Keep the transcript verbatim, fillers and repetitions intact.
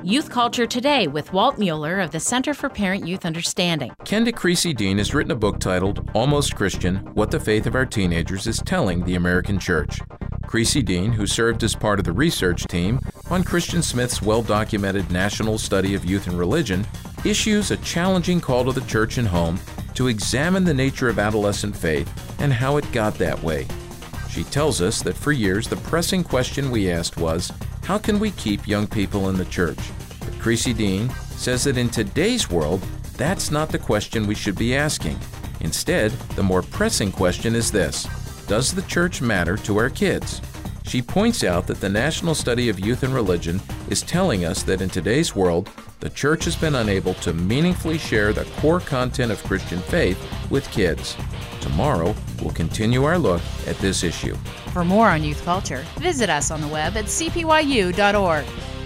Youth Culture Today with Walt Mueller of the Center for Parent-Youth Understanding. Kenda Creasy-Dean has written a book titled Almost Christian: What the Faith of Our Teenagers is Telling the American Church. Creasy-Dean, who served as part of the research team on Christian Smith's well-documented National Study of Youth and Religion, issues a challenging call to the church and home to examine the nature of adolescent faith and how it got that way. She tells us that for years the pressing question we asked was, how can we keep young people in the church? But Creasy-Dean says that in today's world, that's not the question we should be asking. Instead, the more pressing question is this: does the church matter to our kids? She points out that the National Study of Youth and Religion is telling us that in today's world, the church has been unable to meaningfully share the core content of Christian faith with kids. Tomorrow, we'll continue our look at this issue. For more on youth culture, visit us on the web at c p y u dot org.